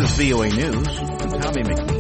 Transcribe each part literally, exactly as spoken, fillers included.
is V O A News. I'm Tommy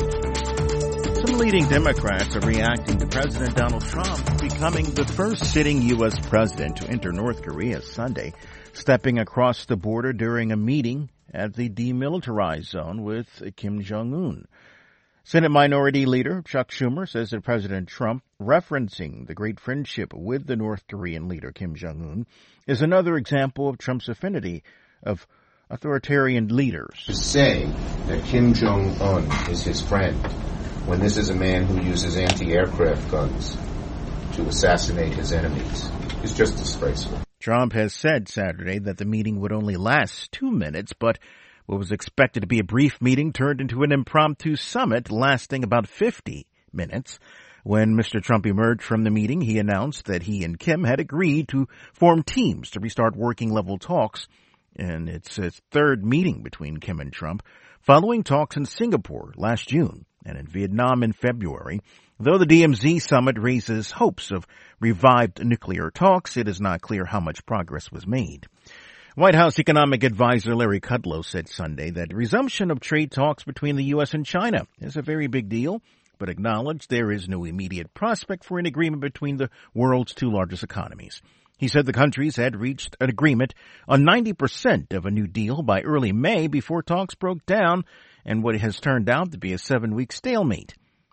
McNeil. Some leading Democrats are reacting to President Donald Trump becoming the first sitting U S president to enter North Korea Sunday, stepping across the border during a meeting at the demilitarized zone with Kim Jong-un. Senate Minority Leader Chuck Schumer says that President Trump, referencing the great friendship with the North Korean leader Kim Jong-un, is another example of Trump's affinity of authoritarian leaders. To say that Kim Jong-un is his friend when this is a man who uses anti-aircraft guns to assassinate his enemies is just disgraceful. Trump has said Saturday that the meeting would only last two minutes, but what was expected to be a brief meeting turned into an impromptu summit lasting about fifty minutes. When Mister Trump emerged from the meeting, he announced that he and Kim had agreed to form teams to restart working-level talks, and it's its third meeting between Kim and Trump, following talks in Singapore last June and in Vietnam in February. Though the D M Z summit raises hopes of revived nuclear talks, it is not clear how much progress was made. White House economic advisor Larry Kudlow said Sunday that resumption of trade talks between the U S and China is a very big deal, but acknowledged there is no immediate prospect for an agreement between the world's two largest economies. He said the countries had reached an agreement on ninety percent of a new deal by early May before talks broke down and what has turned out to be a seven-week stalemate.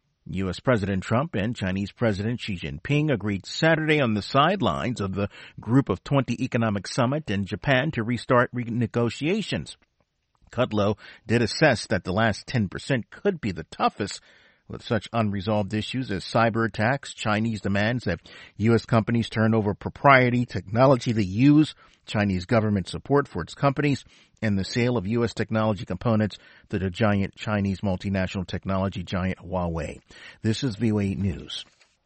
U S. President Trump and Chinese President Xi Jinping agreed Saturday on the sidelines of the Group of twenty Economic Summit in Japan to restart negotiations. Kudlow did assess that the last ten percent could be the toughest, with such unresolved issues as cyber attacks, Chinese demands that U S companies turn over proprietary technology to use Chinese government support for its companies, and the sale of U S technology components to the giant Chinese multinational technology giant Huawei. This is V O A News.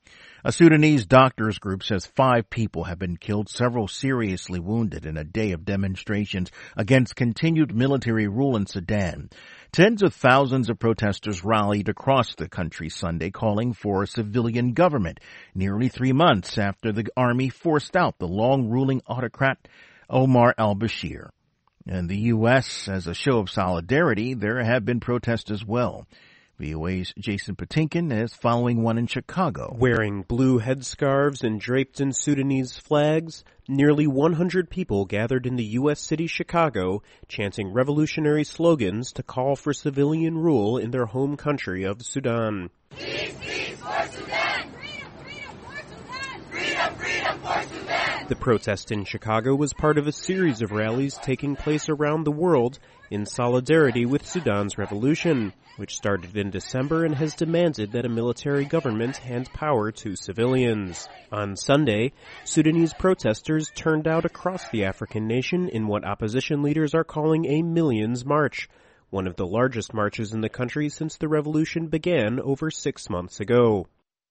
A Sudanese doctors group says five people have been killed, several seriously wounded in a day of demonstrations against continued military rule in Sudan. Tens of thousands of protesters rallied across the country Sunday calling for a civilian government, nearly three months after the army forced out the long-ruling autocrat Omar al-Bashir. In the U S, as a show of solidarity, there have been protests as well. V O A's Jason Patinkin is following one in Chicago. Wearing blue headscarves and draped in Sudanese flags, nearly one hundred people gathered in the U S city Chicago, chanting revolutionary slogans to call for civilian rule in their home country of Sudan. Peace, peace for Sudan! Freedom, freedom for Sudan! Freedom, freedom for Sudan! The protest in Chicago was part of a series of rallies taking place around the world in solidarity with Sudan's revolution, which started in December and has demanded that a military government hand power to civilians. On Sunday, Sudanese protesters turned out across the African nation in what opposition leaders are calling a Millions March, one of the largest marches in the country since the revolution began over six months ago.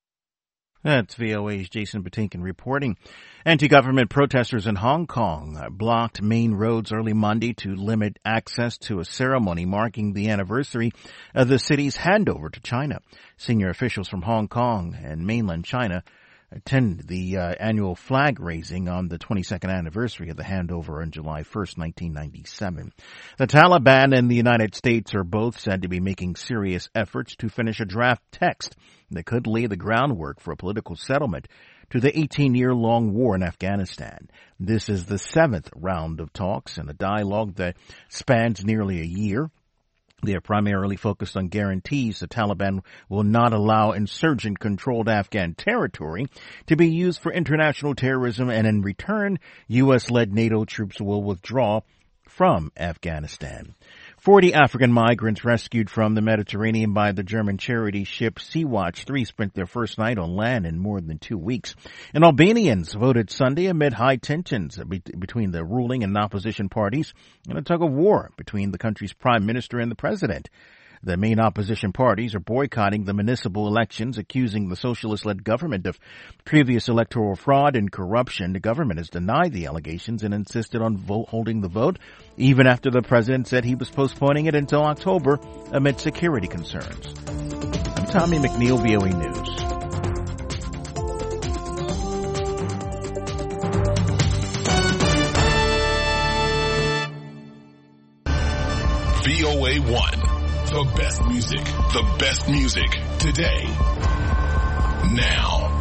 That's V O A's Jason Patinkin reporting. Anti-government protesters in Hong Kong blocked main roads early Monday to limit access to a ceremony marking the anniversary of the city's handover to China. Senior officials from Hong Kong and mainland China attend the uh, annual flag raising on the twenty-second anniversary of the handover on July first, nineteen ninety-seven. The Taliban and the United States are both said to be making serious efforts to finish a draft text that could lay the groundwork for a political settlement to the eighteen-year-long war in Afghanistan. This is the seventh round of talks in a dialogue that spans nearly a year. They are primarily focused on guarantees the Taliban will not allow insurgent-controlled Afghan territory to be used for international terrorism, and in return, U S-led NATO troops will withdraw from Afghanistan. Forty African migrants rescued from the Mediterranean by the German charity ship Sea-Watch three spent their first night on land in more than two weeks. And Albanians voted Sunday amid high tensions be- between the ruling and opposition parties and a tug-of-war between the country's prime minister and the president. The main opposition parties are boycotting the municipal elections, accusing the socialist-led government of previous electoral fraud and corruption. The government has denied the allegations and insisted on vote, holding the vote, even after the president said he was postponing it until October amid security concerns. I'm Tommy McNeil, V O A News. V O A one. The best music. The best music. Today. Now.